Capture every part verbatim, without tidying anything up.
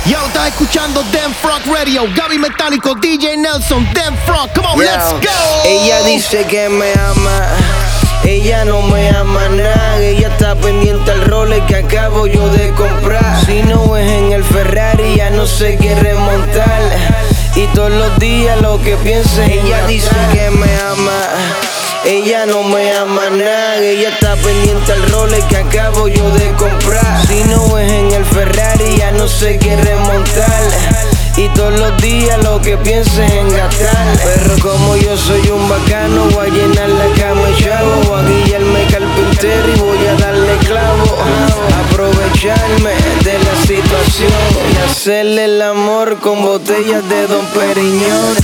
Yo, estás escuchando Dem Frog Radio, Gaby Metálico, D J Nelson, Dem Frog, come on, Yo. let's go. Ella dice que me ama, ella no me ama nada. Ella está pendiente al Rolex que acabo yo de comprar. Si no es en el Ferrari ya no se quiere montar. Y todos los días lo que piensa es ella dice que me ama, ella no me ama nada. Ella está pendiente al Rolex que acabo yo de comprar. Si no es en el Ferrari ya no se quiere montar. Y todos los días lo que piensa es en gastar. Pero como yo soy un bacano, voy a llenar la cama y chavo. Voy a guillarme carpintero y voy a darle clavo. Aprovecharme de la situación y hacerle el amor con botellas de Don Periñón.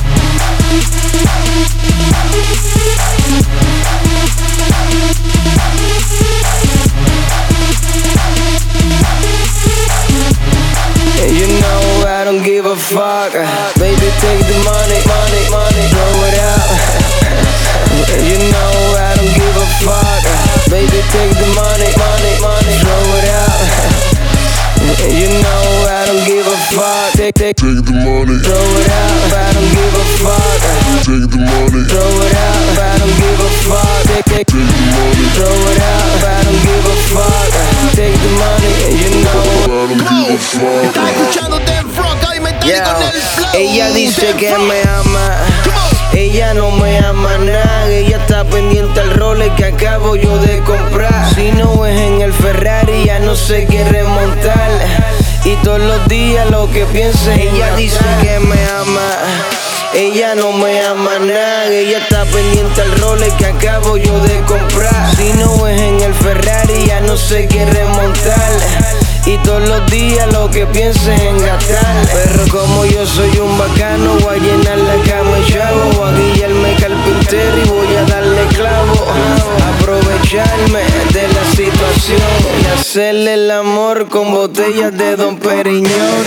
You know I don't give a fuck. Baby, take the money, money, money, throw it out. You know I don't give a fuck. Baby, take the money, money, money, throw it out. You know I don't give a fuck. Take, take, Take the money, throw it out. I don't give a fuck. take the money, Throw it out. I don't give a fuck. Take, take, take the money, throw it out. I don't give a fuck. Take the money, you know. I don't give a fuck. Estás escuchando Dem Frog, Gaby Metálico Yeah. en el flow. Ella dice Dem que Frog. me ama, Come on. ella no me ama nada. Ella está pendiente al Rolex que acabo yo de comprar. Si no es en el Ferrari ya no se quiere montar. Y todos los días lo que piensa es ella dice que me ama, ella no me ama nada. Ella está pendiente al Rolex que acabo yo de comprar. Si no es en el Ferrari ya no se quiere montar. Y todos los días lo que piensa es en gastar. Pero como yo soy un bacano, voy a llenar la cama y chavo. Voy a guillarme carpintero y voy a darle clavo. Aprovecharme de la situación y hacerle el amor con botellas de Don Periñón.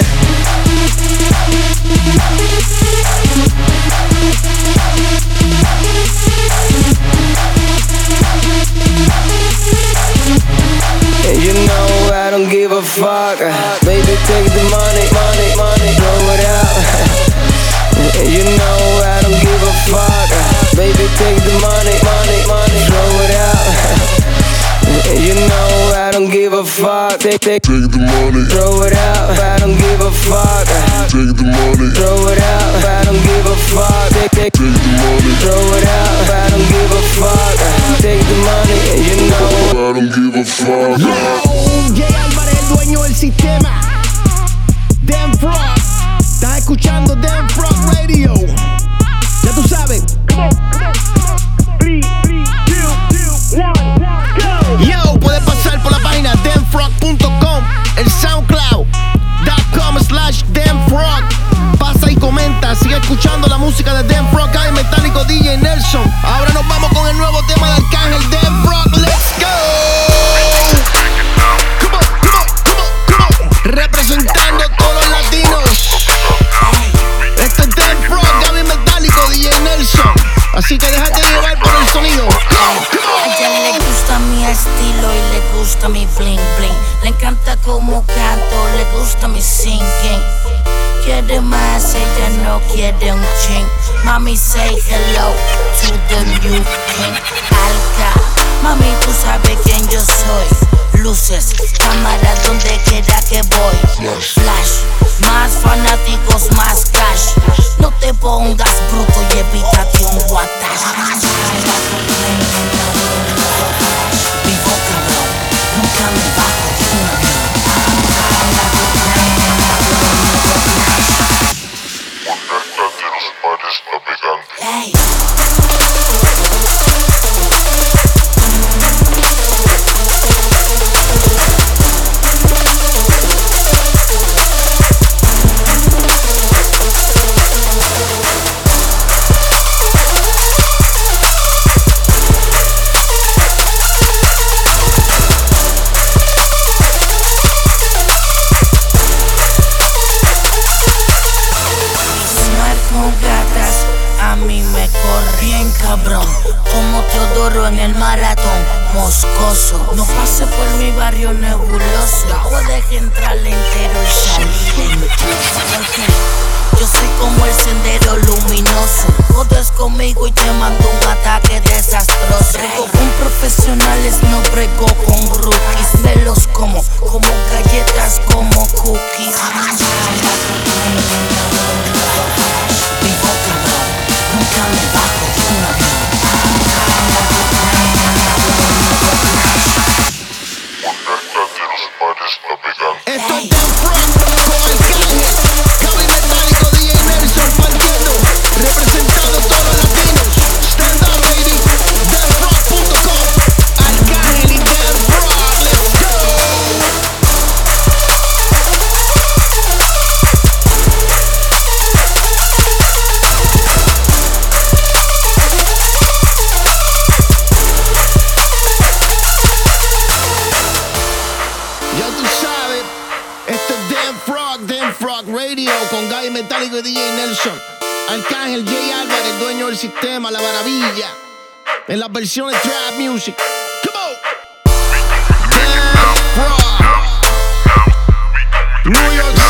You know I don't give a fuck. Baby, take the money, money, money, throw it out. You know I don't give a fuck. Baby, take the money, money, money, throw it out. You know I don't give a fuck. Take, take, Take the money, throw it out. I don't give a fuck. take the money, Throw it out. I don't give a fuck. Take, take, take the money, throw it out. I don't give a fuck. Take the money, you know. I don't give a fuck. Yo, Jay Álvarez, el dueño del sistema. Dem Frog. Estás escuchando Dem Frog Radio. Ya tú sabes. Yo, puedes pasar por la página dem frog punto com, el soundcloud punto com slash demfrog. Pasa y comenta, sigue escuchando la música de Dem Frog, Gaby Metálico, D J Nelson. Ahora nos vamos con el nuevo tema de Arcángel, Dem Frog, let's go. Come on, come on, come on, come on. Representando a todos los latinos. Este es Dem Frog, Gaby Metálico, D J Nelson. Así que déjate llevar por el sonido. Come on, come on. A ella le gusta mi estilo y le gusta mi bling bling. Le encanta como canto, le gusta mi singing. Quiere más, ella no quiere un ching. Mami, say hello to the new king. Alca, mami, tú sabes quién yo soy. Luces, cámara donde quiera que voy. Flash, más fanáticos, más cash. No te pongas bruto y evítate un guatash. Vivo cabrón, nunca me bajo de un avión. De los mares navegantes. Hey. Como Teodoro en el maratón moscoso. No pase por mi barrio nebuloso. O deje entrar entero y salir entero. conmigo y te mando un ataque desastroso. Brego con profesionales, no brego con rookies. Me los como, como galletas, como cookies. Vivo cabrón, nunca me bajo de un avión. Esto es Damn Frog con Arcángel, Gaby Metálico, D J Nelson partiendo, representando todos los latinos. Stand up, baby. damn frog punto com. Arcángel y Damn Frog, let's go. Ya tú sabes, esto es Damn Frog, Damn Frog Radio con Gaby Metálico y D J Nelson. Arcángel, Jay Álvarez, dueño del sistema, la maravilla. En las versiones trap music. Come on. Damn Frog. New York